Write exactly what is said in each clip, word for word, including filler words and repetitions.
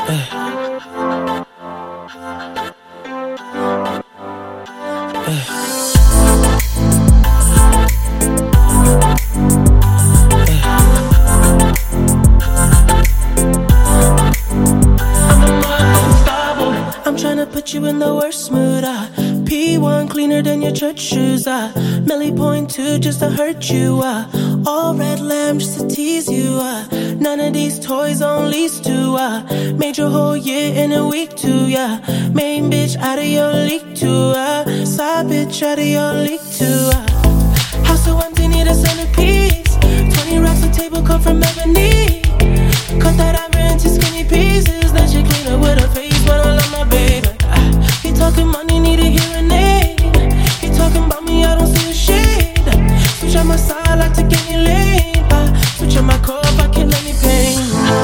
Put you in the worst mood, ah. P one cleaner than your church shoes, ah. Millie point two just to hurt you, ah. All red lamb just to tease you, ah. None of these toys on lease to, ah. Made your whole year in a week too, yeah. Main bitch out of your league too, ah. Side bitch out of your league too, ah. House so empty, need a centerpiece. Twenty racks of table come from ebony. Cut that ivory into skinny pieces. Then she clean up with her face, but I love my baby. He talking money, need a hearing aid. He talking about me, I don't see a shade. Switch on my side, like to get any lane. uh, Switch on my core, if I kill any pain.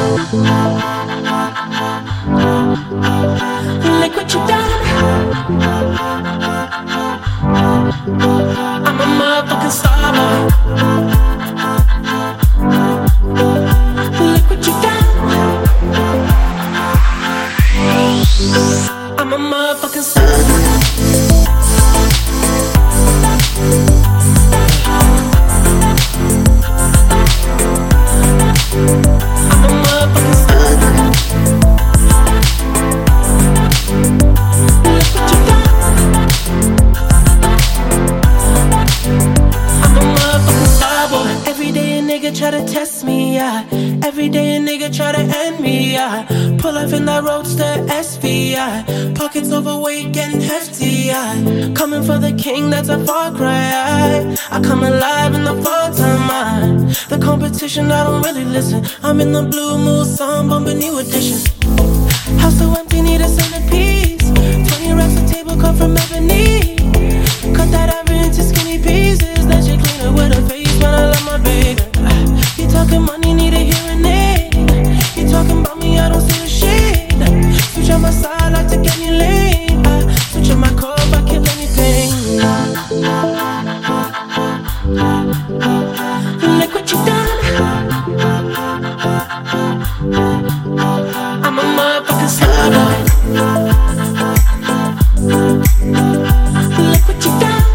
Look what you done. I'm a motherfucking star boy. Look what you done. I'm a motherfucking star. I'm a motherfucking star. Look what you done. I'm a motherfucking star boy. Every day a nigga try to test me, yeah. Every day a nigga try to end me, yeah. Pull up in that roadster S V I. Pockets overweight, getting hefty, yeah. Coming for the king, that's a far cry. I come alive in the fall time, I. The competition, I don't really listen. I'm in the blue mood, song bumping new edition. House so empty, need a centerpiece. Twenty racks of table come from ebony. Cut that ivory into skinny pieces. Then she clean it with her face, but I love my baby. He talking money, need a hearing aid. He talking about me, I don't see a shade. Switch on my side, like to get any lane. uh, Switch on my core, if I kill any pain. Look what you done. I'm a motherfucking star boy. Look what you done.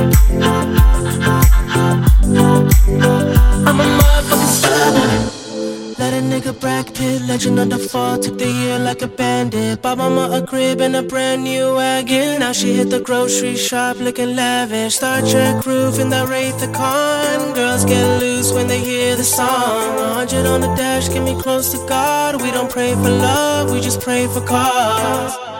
I'm a motherfucking star boy. Let a nigga Brad Pitt, legend of the fall. Took the year like a bandit. Bought mama a crib and a brand new wagon. Now she hit the grocery shop looking lavish. Star Trek roof in the Wraith the Con. Girls get loose when they hear the song. A hundred on the dash, get me close to God. We don't pray for love, we just pray for cause.